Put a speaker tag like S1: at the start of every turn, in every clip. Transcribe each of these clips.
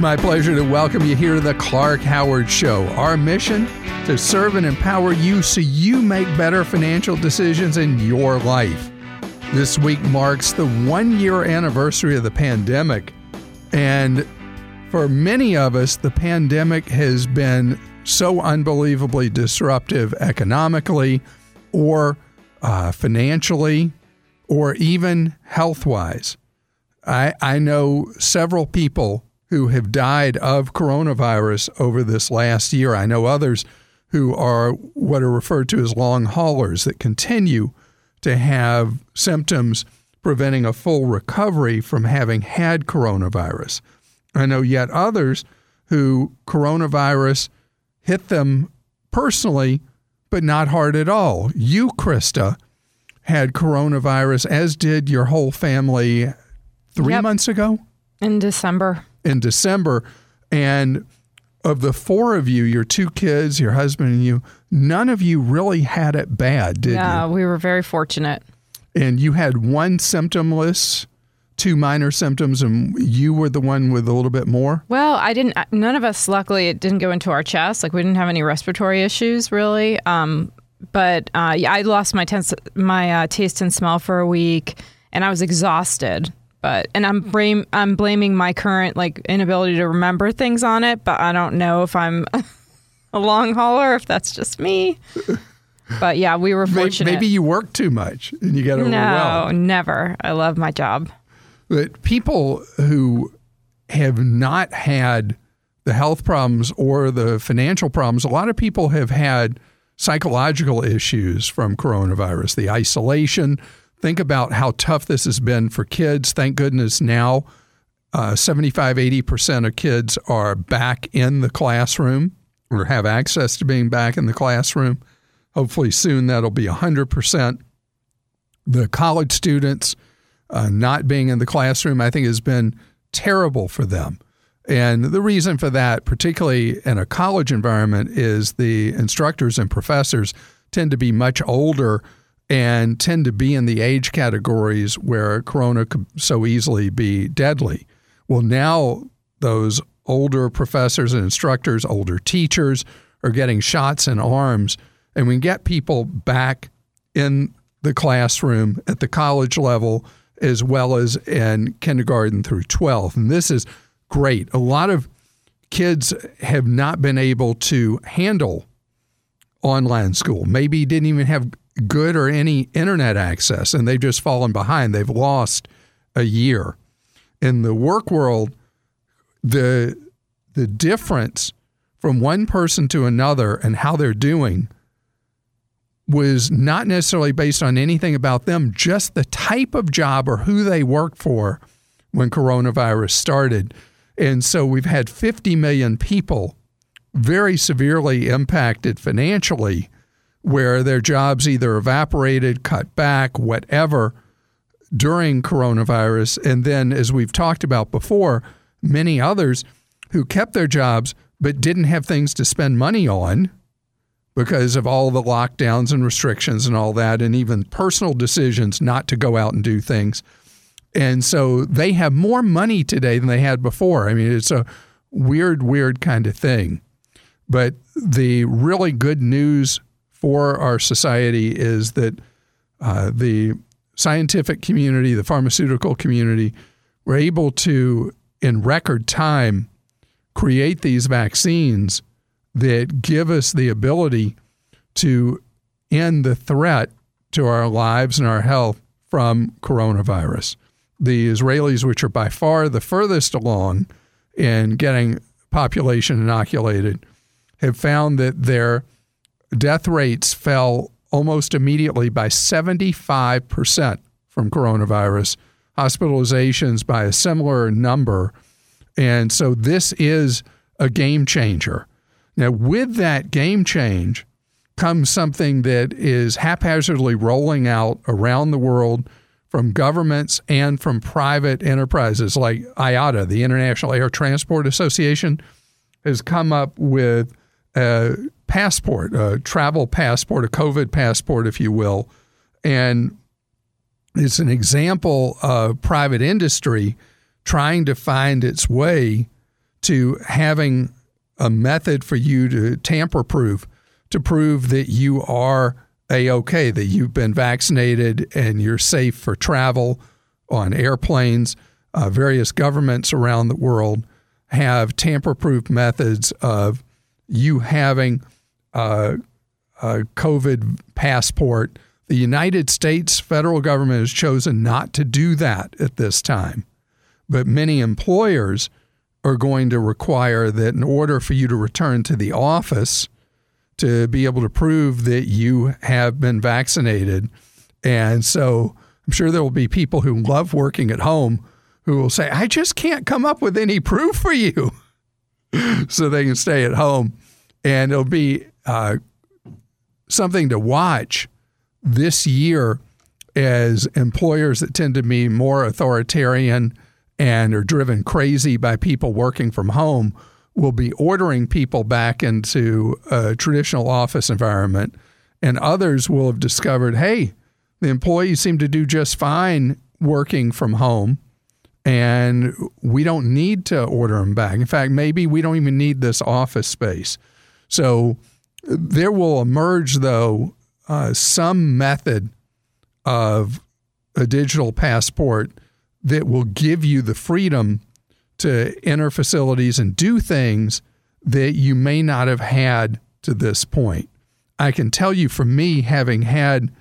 S1: my pleasure to welcome you here to the Clark Howard Show. Our mission, to serve and empower you so you make better financial decisions in your life. This week marks the 1-year anniversary of the pandemic. And for many of us, the pandemic has been so unbelievably disruptive economically or financially or even health-wise. I know several people who have died of coronavirus over this last year. I know others who are what are referred to as long haulers that continue to have symptoms preventing a full recovery from having had coronavirus. I know yet others who coronavirus hit them personally, but not hard at all. You, Krista, had coronavirus, as did your whole family 3 months ago?
S2: In December. And of the four of you, your two kids, your husband and you, none of you really had it bad, did you? Yeah, we were very fortunate.
S1: And you had one symptomless, two minor symptoms, and you were the one with a little bit more?
S2: Well, none of us, luckily, it didn't go into our chest. Like, we didn't have any respiratory issues, really. But I lost my taste and smell for a week, and I was exhausted. And I'm blaming my current inability to remember things on it, but I don't know if I'm a long hauler, if that's just me. But yeah, we were fortunate.
S1: Maybe you work too much and you got overwhelmed.
S2: No, never. I love my job.
S1: But people who have not had the health problems or the financial problems, a lot of people have had psychological issues from coronavirus, the isolation. Think about how tough this has been for kids. Thank goodness now 75-80% of kids are back in the classroom or have access to being back in the classroom. Hopefully soon that'll be 100%. The college students not being in the classroom, I think, has been terrible for them. And the reason for that, particularly in a college environment, is the instructors and professors tend to be much older and tend to be in the age categories where corona could so easily be deadly. Well, now those older professors and instructors, older teachers are getting shots in arms, and we can get people back in the classroom at the college level as well as in kindergarten through 12th. And this is great. A lot of kids have not been able to handle online school, maybe didn't even have good or any internet access, and they've just fallen behind. They've lost a year. In the work world, the difference from one person to another and how they're doing was not necessarily based on anything about them, just the type of job or who they worked for when coronavirus started. And so we've had 50 million people very severely impacted financially, where their jobs either evaporated, cut back, whatever, during coronavirus. And then, as we've talked about before, many others who kept their jobs but didn't have things to spend money on because of all the lockdowns and restrictions and all that, and even personal decisions not to go out and do things. And so they have more money today than they had before. I mean, it's a weird kind of thing. But the really good news for our society is that the scientific community, the pharmaceutical community, were able to, in record time, create these vaccines that give us the ability to end the threat to our lives and our health from coronavirus. The Israelis, which are by far the furthest along in getting population inoculated, have found that their death rates fell almost immediately by 75% from coronavirus, hospitalizations by a similar number. And so this is a game changer. Now, with that game change comes something that is haphazardly rolling out around the world from governments and from private enterprises like IATA, the International Air Transport Association, has come up with a passport, a travel passport, a COVID passport, if you will. And it's an example of private industry trying to find its way to having a method for you to tamper-proof, to prove that you are A-OK, that you've been vaccinated and you're safe for travel on airplanes. Various governments around the world have tamper-proof methods of you having a COVID passport. The United States federal government has chosen not to do that at this time. But many employers are going to require that in order for you to return to the office, to be able to prove that you have been vaccinated. And so I'm sure there will be people who love working at home who will say, I just can't come up with any proof for you. So they can stay at home. And it'll be something to watch this year as employers that tend to be more authoritarian and are driven crazy by people working from home will be ordering people back into a traditional office environment. And others will have discovered, hey, the employees seem to do just fine working from home, and we don't need to order them back. In fact, maybe we don't even need this office space. So there will emerge, though, some method of a digital passport that will give you the freedom to enter facilities and do things that you may not have had to this point. I can tell you, for me, having had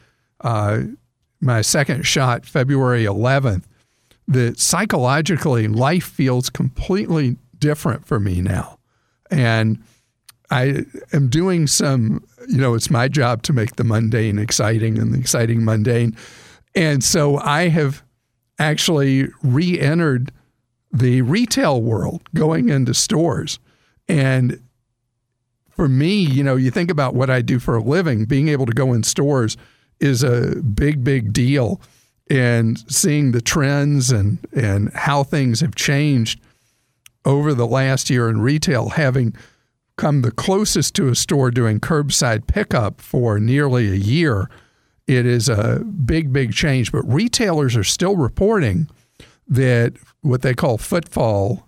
S1: my second shot February 11th, that psychologically life feels completely different for me now. And I am doing some, it's my job to make the mundane exciting and the exciting mundane. And so I have actually re-entered the retail world, going into stores. And for me, you think about what I do for a living, being able to go in stores is a big, big deal. And seeing the trends and how things have changed over the last year in retail, having come the closest to a store doing curbside pickup for nearly a year, it is a big, big change. But retailers are still reporting that what they call footfall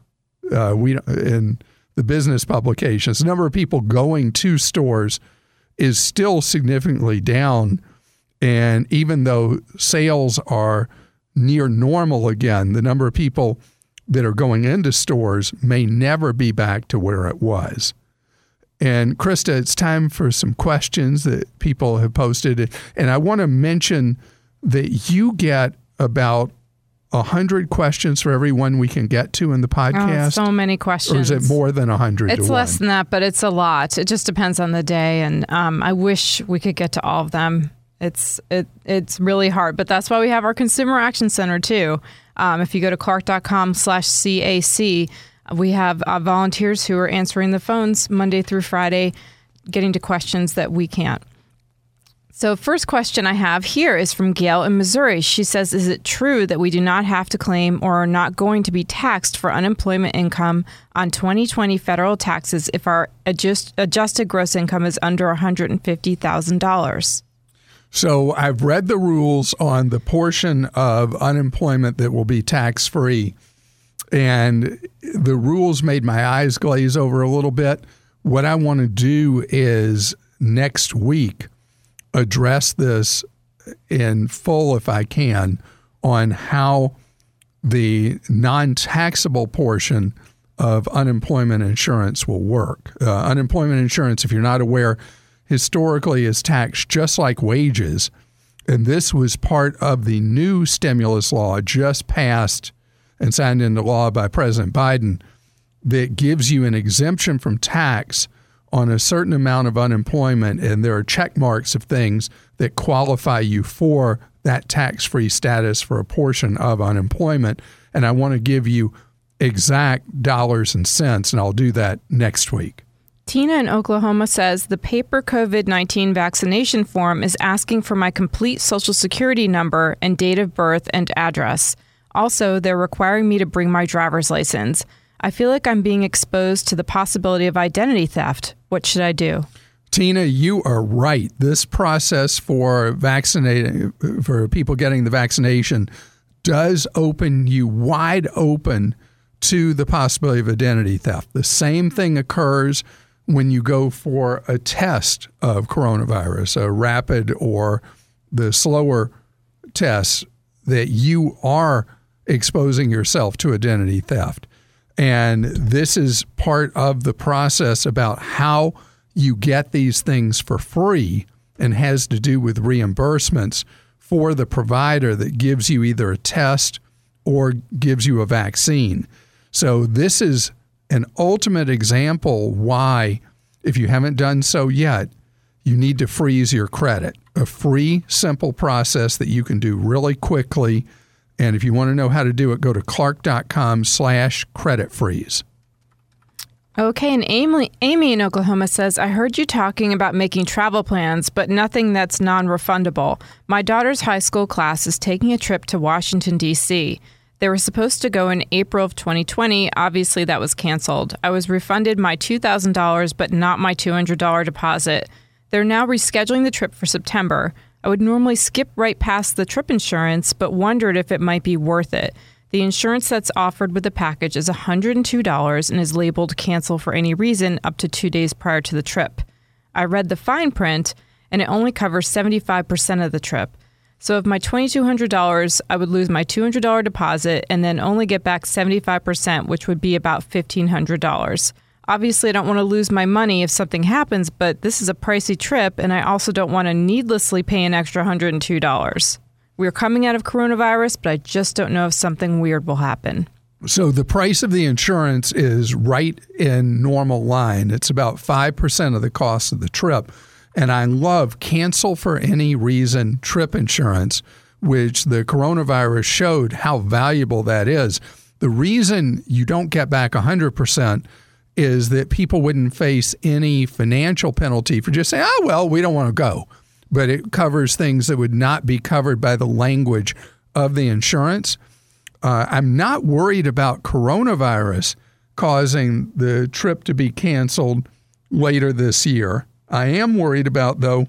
S1: in the business publications, the number of people going to stores is still significantly down. And even though sales are near normal again, the number of people that are going into stores may never be back to where it was. And Krista, it's time for some questions that people have posted. And I want to mention that you get about 100 questions for every one we can get to in the podcast.
S2: Oh, so many questions.
S1: Or is it more than 100?
S2: It's less than that, but it's a lot. It just depends on the day. And I wish we could get to all of them. It's really hard, but that's why we have our Consumer Action Center too. If you go to clark.com/CAC, we have volunteers who are answering the phones Monday through Friday, getting to questions that we can't. So first question I have here is from Gail in Missouri. She says, is it true that we do not have to claim or are not going to be taxed for unemployment income on 2020 federal taxes if our adjusted gross income is under $150,000?
S1: So I've read the rules on the portion of unemployment that will be tax-free, and the rules made my eyes glaze over a little bit. What I want to do is next week address this in full, if I can, on how the non-taxable portion of unemployment insurance will work. Unemployment insurance, if you're not aware, historically is taxed just like wages. And this was part of the new stimulus law just passed and signed into law by President Biden that gives you an exemption from tax on a certain amount of unemployment. And there are check marks of things that qualify you for that tax-free status for a portion of unemployment. And I want to give you exact dollars and cents, and I'll do that next week.
S2: Tina in Oklahoma says the paper COVID-19 vaccination form is asking for my complete Social Security number and date of birth and address. Also, they're requiring me to bring my driver's license. I feel like I'm being exposed to the possibility of identity theft. What should I do?
S1: Tina, you are right. This process for vaccinating, for people getting the vaccination, does open you wide open to the possibility of identity theft. The same thing occurs when you go for a test of coronavirus, a rapid or the slower tests, that you are exposing yourself to identity theft. And this is part of the process about how you get these things for free, and has to do with reimbursements for the provider that gives you either a test or gives you a vaccine. So this is an ultimate example why, if you haven't done so yet, you need to freeze your credit. A free, simple process that you can do really quickly. And if you want to know how to do it, go to clark.com/credit freeze.
S2: Okay, and Amy in Oklahoma says, I heard you talking about making travel plans, but nothing that's non-refundable. My daughter's high school class is taking a trip to Washington, D.C. They were supposed to go in April of 2020. Obviously, that was canceled. I was refunded my $2,000, but not my $200 deposit. They're now rescheduling the trip for September. I would normally skip right past the trip insurance, but wondered if it might be worth it. The insurance that's offered with the package is $102 and is labeled cancel for any reason up to 2 days prior to the trip. I read the fine print, and it only covers 75% of the trip. So of my $2,200, I would lose my $200 deposit and then only get back 75%, which would be about $1,500. Obviously, I don't want to lose my money if something happens, but this is a pricey trip, and I also don't want to needlessly pay an extra $102. We're coming out of coronavirus, but I just don't know if something weird will happen.
S1: So the price of the insurance is right in normal line. It's about 5% of the cost of the trip. And I love cancel for any reason trip insurance, which the coronavirus showed how valuable that is. The reason you don't get back 100% is that people wouldn't face any financial penalty for just saying, oh, well, we don't want to go. But it covers things that would not be covered by the language of the insurance. I'm not worried about coronavirus causing the trip to be canceled later this year. I am worried about, though,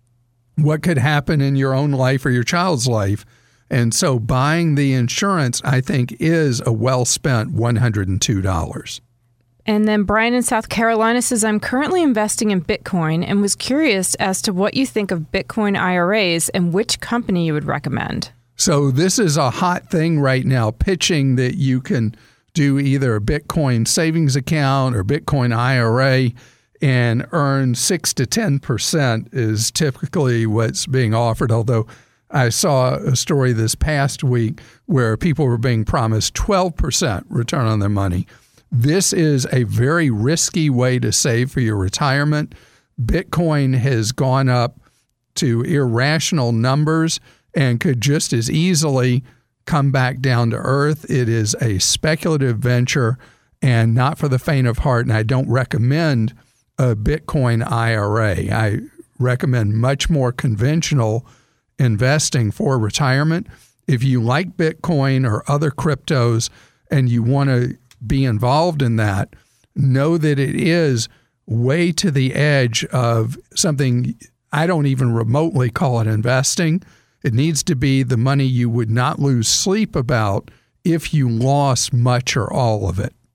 S1: what could happen in your own life or your child's life. And so buying the insurance, I think, is a well-spent $102.
S2: And then Brian in South Carolina says, I'm currently investing in Bitcoin and was curious as to what you think of Bitcoin IRAs and which company you would recommend.
S1: So this is a hot thing right now, pitching that you can do either a Bitcoin savings account or Bitcoin IRA and earn 6 to 10% is typically what's being offered. Although I saw a story this past week where people were being promised 12% return on their money. This is a very risky way to save for your retirement. Bitcoin has gone up to irrational numbers and could just as easily come back down to earth. It is a speculative venture and not for the faint of heart, and I don't recommend a Bitcoin IRA. I recommend much more conventional investing for retirement. If you like Bitcoin or other cryptos and you want to be involved in that, know that it is way to the edge of something I don't even remotely call it investing. It needs to be the money you would not lose sleep about if you lost much or all of it.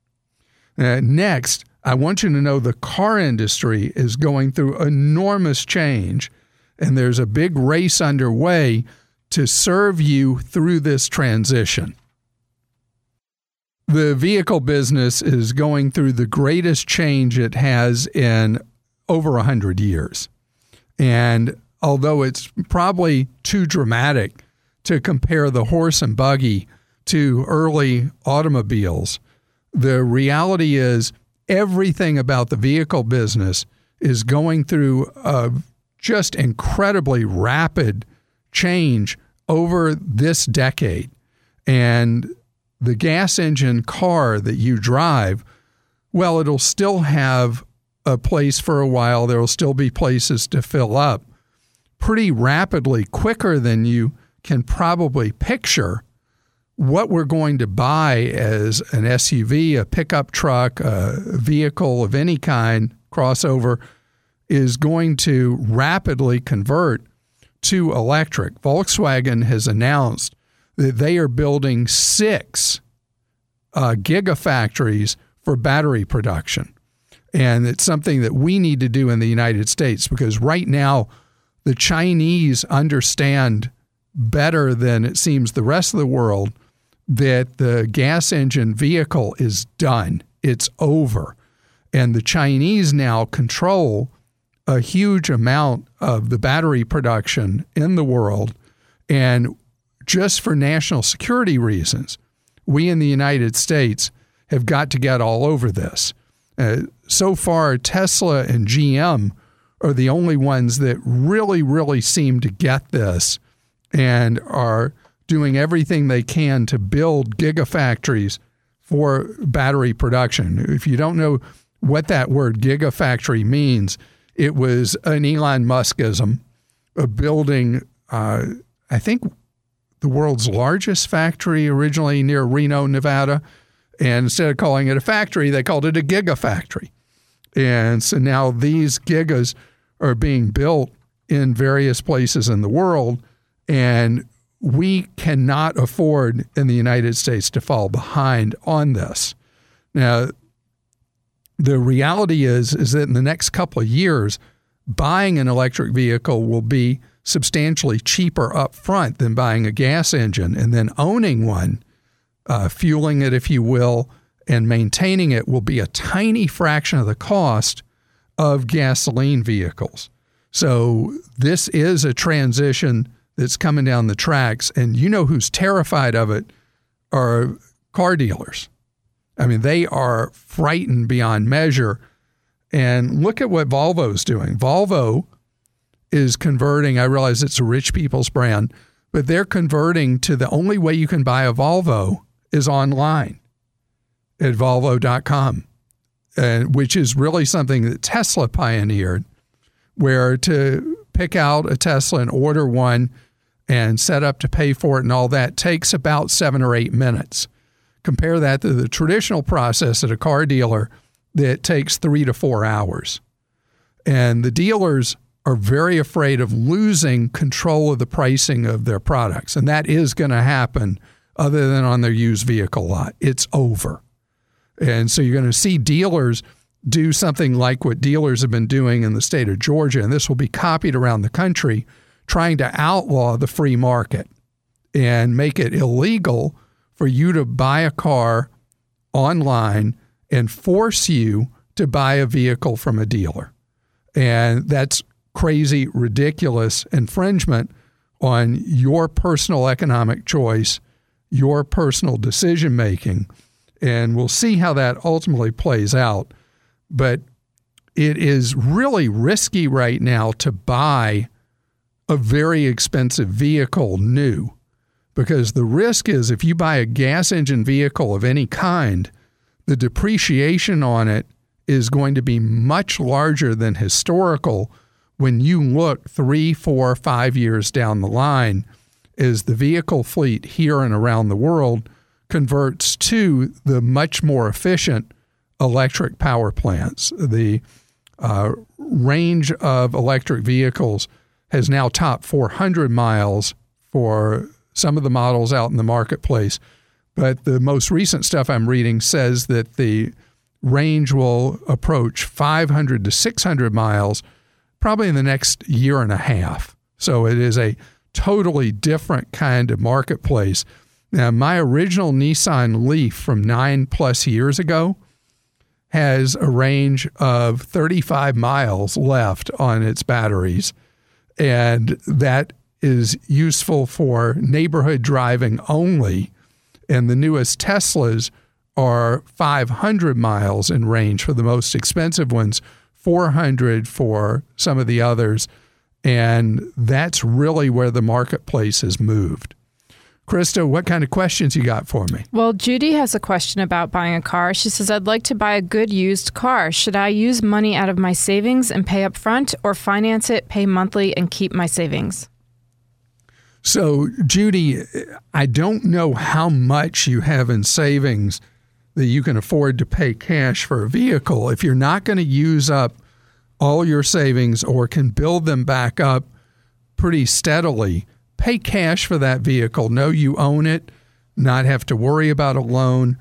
S1: Next, I want you to know the car industry is going through enormous change, and there's a big race underway to serve you through this transition. The vehicle business is going through the greatest change it has in over 100 years. And although it's probably too dramatic to compare the horse and buggy to early automobiles, the reality is everything about the vehicle business is going through a just incredibly rapid change over this decade. And the gas engine car that you drive, well, it'll still have a place for a while. There will still be places to fill up pretty rapidly, quicker than you can probably picture. What we're going to buy as an SUV, a pickup truck, a vehicle of any kind, crossover, is going to rapidly convert to electric. Volkswagen has announced that they are building 6 gigafactories for battery production. And it's something that we need to do in the United States, because right now the Chinese understand better than it seems the rest of the world that the gas engine vehicle is done. It's over. And the Chinese now control a huge amount of the battery production in the world. And just for national security reasons, we in the United States have got to get all over this. So far, Tesla and GM are the only ones that really seem to get this and are doing everything they can to build gigafactories for battery production. If you don't know what that word gigafactory means, it was an Elon Muskism of building, I think, the world's largest factory originally near Reno, Nevada. And instead of calling it a factory, they called it a gigafactory. And so now these gigas are being built in various places in the world, and we cannot afford in the United States to fall behind on this. Now, the reality is that in the next couple of years, buying an electric vehicle will be substantially cheaper up front than buying a gas engine, and then owning one, fueling it, if you will, and maintaining it will be a tiny fraction of the cost of gasoline vehicles. So this is a transition that's coming down the tracks, and you know who's terrified of it are car dealers. I mean, they are frightened beyond measure. And look at what Volvo's doing. Volvo is converting, I realize it's a rich people's brand, but they're converting to the only way you can buy a Volvo is online at Volvo.com, which is really something that Tesla pioneered, where to pick out a Tesla and order one and set up to pay for it and all that takes about 7 or 8 minutes. Compare that to the traditional process at a car dealer that takes 3 to 4 hours. And the dealers are very afraid of losing control of the pricing of their products. And that is going to happen other than on their used vehicle lot. It's over. And so you're going to see dealers do something like what dealers have been doing in the state of Georgia, and this will be copied around the country, trying to outlaw the free market and make it illegal for you to buy a car online and force you to buy a vehicle from a dealer. And that's crazy, ridiculous infringement on your personal economic choice, your personal decision making. And we'll see how that ultimately plays out. But it is really risky right now to buy a very expensive vehicle new, because the risk is if you buy a gas engine vehicle of any kind, the depreciation on it is going to be much larger than historical when you look 3, 4, 5 years down the line as the vehicle fleet here and around the world converts to the much more efficient electric power plants. The range of electric vehicles has now topped 400 miles for some of the models out in the marketplace. But the most recent stuff I'm reading says that the range will approach 500 to 600 miles probably in the next year and a half. So it is a totally different kind of marketplace. Now, my original Nissan Leaf from 9+ years ago has a range of 35 miles left on its batteries, and that is useful for neighborhood driving only. And the newest Teslas are 500 miles in range for the most expensive ones, 400 for some of the others. And that's really where the marketplace has moved. Krista, what kind of questions you got for me?
S2: Well, Judy has a question about buying a car. She says, I'd like to buy a good used car. Should I use money out of my savings and pay up front, or finance it, pay monthly, and keep my savings?
S1: So, Judy, I don't know how much you have in savings that you can afford to pay cash for a vehicle. If you're not going to use up all your savings or can build them back up pretty steadily, pay cash for that vehicle. Know you own it, not have to worry about a loan.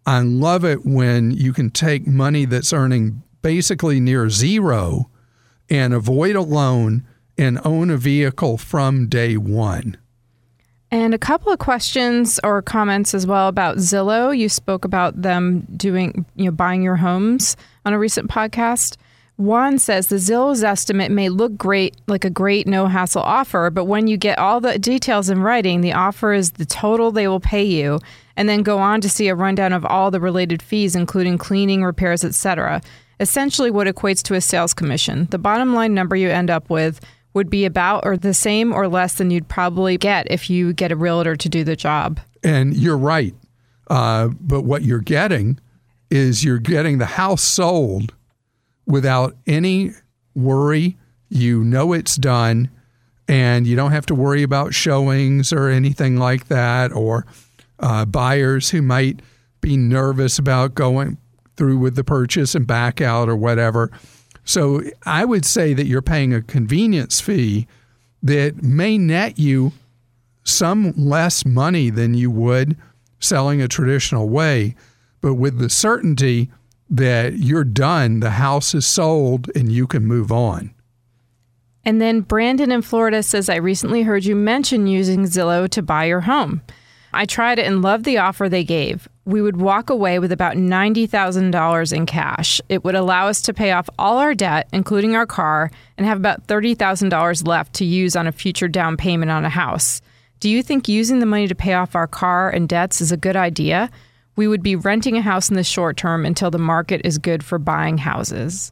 S1: I love it when you can take money that's earning basically near zero and avoid a loan and own a vehicle from day one.
S2: And a couple of questions or comments as well about Zillow. You spoke about them doing, buying your homes on a recent podcast. Juan says the Zillow's estimate may look great, like a great no-hassle offer, but when you get all the details in writing, the offer is the total they will pay you, and then go on to see a rundown of all the related fees, including cleaning, repairs, etc. Essentially what equates to a sales commission. The bottom line number you end up with would be about or the same or less than you'd probably get if you get a realtor to do the job.
S1: And you're right. But what you're getting is you're getting the house sold without any worry. You know it's done, and you don't have to worry about showings or anything like that, or buyers who might be nervous about going through with the purchase and back out or whatever. So I would say that you're paying a convenience fee that may net you some less money than you would selling a traditional way, but with the certainty that you're done, the house is sold, and you can move on.
S2: And then Brandon in Florida says, I recently heard you mention using Zillow to buy your home. I tried it and loved the offer they gave. We would walk away with about $90,000 in cash. It would allow us to pay off all our debt, including our car, and have about $30,000 left to use on a future down payment on a house. Do you think using the money to pay off our car and debts is a good idea? We would be renting a house in the short term until the market is good for buying houses.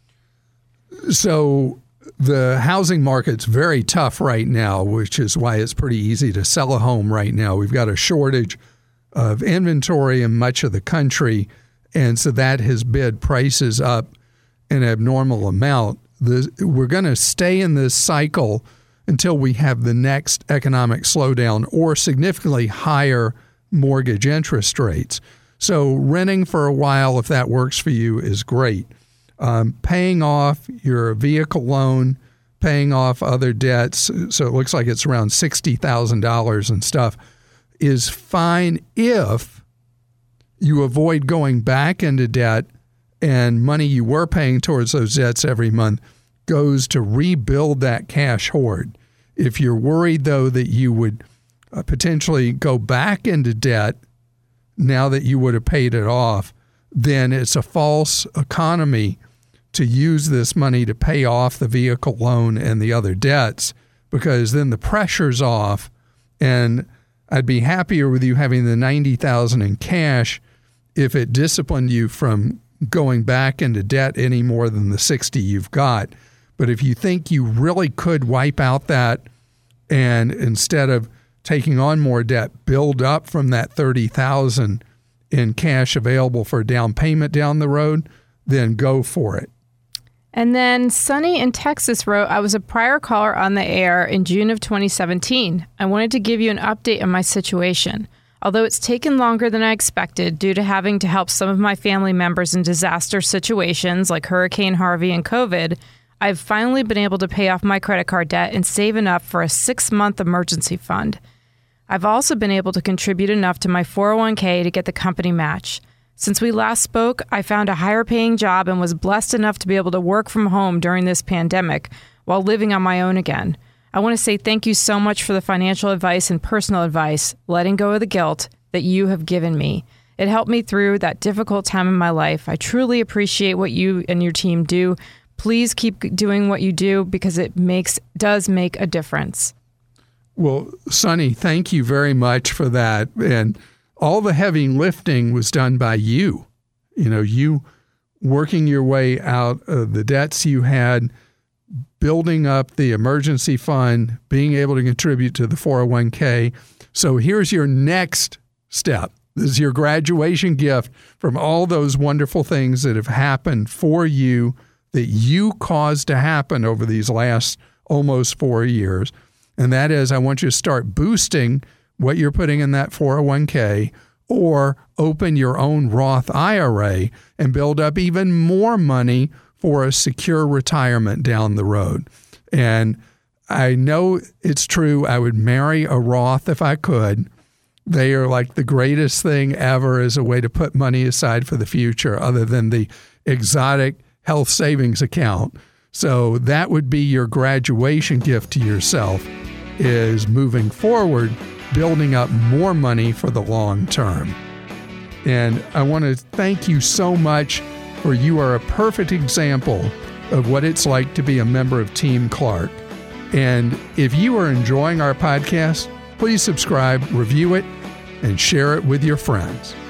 S1: So the housing market's very tough right now, which is why it's pretty easy to sell a home right now. We've got a shortage of inventory in much of the country, and so that has bid prices up an abnormal amount. We're going to stay in this cycle until we have the next economic slowdown or significantly higher mortgage interest rates. So renting for a while, if that works for you, is great. Paying off your vehicle loan, paying off other debts, so it looks like it's around $60,000 and stuff, is fine if you avoid going back into debt and money you were paying towards those debts every month goes to rebuild that cash hoard. If you're worried, though, that you would potentially go back into debt now that you would have paid it off, then it's a false economy to use this money to pay off the vehicle loan and the other debts, because then the pressure's off, and I'd be happier with you having the $90,000 in cash if it disciplined you from going back into debt any more than the $60,000 you've got. But if you think you really could wipe out that, and instead of taking on more debt, build up from that $30,000 in cash available for a down payment down the road, then go for it.
S2: And then Sunny in Texas wrote, I was a prior caller on the air in June of 2017. I wanted to give you an update on my situation. Although it's taken longer than I expected due to having to help some of my family members in disaster situations like Hurricane Harvey and COVID, I've finally been able to pay off my credit card debt and save enough for a 6-month emergency fund. I've also been able to contribute enough to my 401k to get the company match. Since we last spoke, I found a higher paying job and was blessed enough to be able to work from home during this pandemic while living on my own again. I want to say thank you so much for the financial advice and personal advice, letting go of the guilt that you have given me. It helped me through that difficult time in my life. I truly appreciate what you and your team do. Please keep doing what you do because it does make a difference.
S1: Well, Sunny, thank you very much for that. And all the heavy lifting was done by you. You working your way out of the debts you had, building up the emergency fund, being able to contribute to the 401k. So here's your next step. This is your graduation gift from all those wonderful things that have happened for you, that you caused to happen over these last almost 4 years. And that is, I want you to start boosting what you're putting in that 401k, or open your own Roth IRA and build up even more money for a secure retirement down the road. And I know it's true, I would marry a Roth if I could, They are like the greatest thing ever as a way to put money aside for the future, other than the exotic health savings account. So that would be your graduation gift to yourself, is moving forward, building up more money for the long term. And I want to thank you so much, for you are a perfect example of what it's like to be a member of Team Clark. And if you are enjoying our podcast, please subscribe, review it, and share it with your friends.